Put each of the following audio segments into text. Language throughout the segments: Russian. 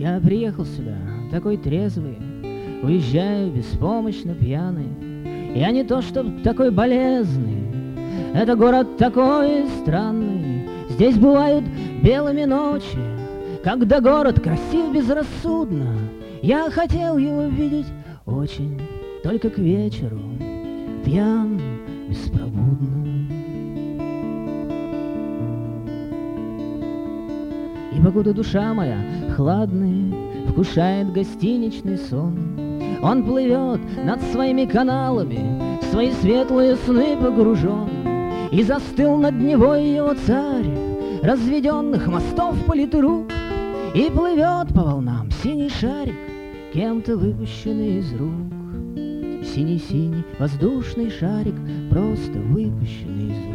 Я приехал сюда, такой трезвый, уезжаю беспомощно пьяный. Я не то чтоб такой болезный, это город такой странный. Здесь бывают белыми ночи, когда город красив безрассудно. Я хотел его видеть очень, только к вечеру пьян беспробудно. И покуда душа моя хладный вкушает гостиничный сон, он плывет над своими каналами, в свои светлые сны погружен. И застыл над Невой его царь разведенных мостов политрук, и плывет по волнам синий шарик, кем-то выпущенный из рук. Синий-синий воздушный шарик, просто выпущенный из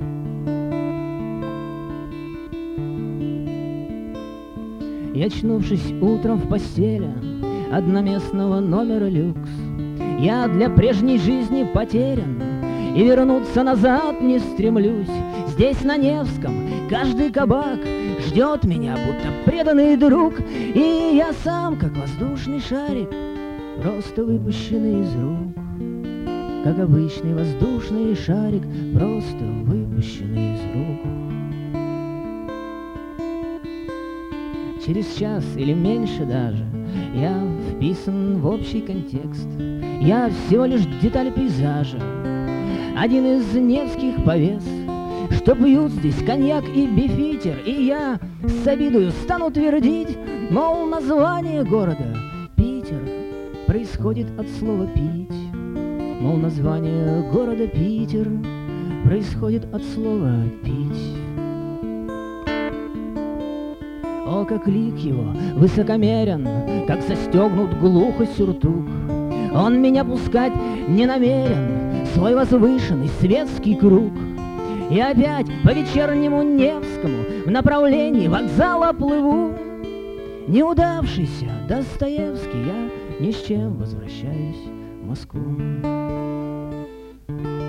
рук. И очнувшись утром в постели одноместного номера люкс, я для прежней жизни потерян и вернуться назад не стремлюсь. Здесь, на Невском, каждый кабак ждет меня, будто преданный друг, и я сам, как воздушный шарик, просто выпущенный из рук. Как обычный воздушный шарик, просто выпущенный из рук. Через час или меньше даже я вписан в общий контекст. Я всего лишь деталь пейзажа, один из невских повес, что пьют здесь коньяк и бифитер. И я с обидою стану твердить, мол, название города Питер происходит от слова пить. Мол, название города Питер происходит от слова пить. О, как лик его высокомерен, как застегнут глухо сюртук. Он меня пускать не намерен, свой возвышенный светский круг. И опять по вечернему Невскому в направлении вокзала плыву. Неудавшийся Достоевский, я ни с чем возвращаюсь в Москву.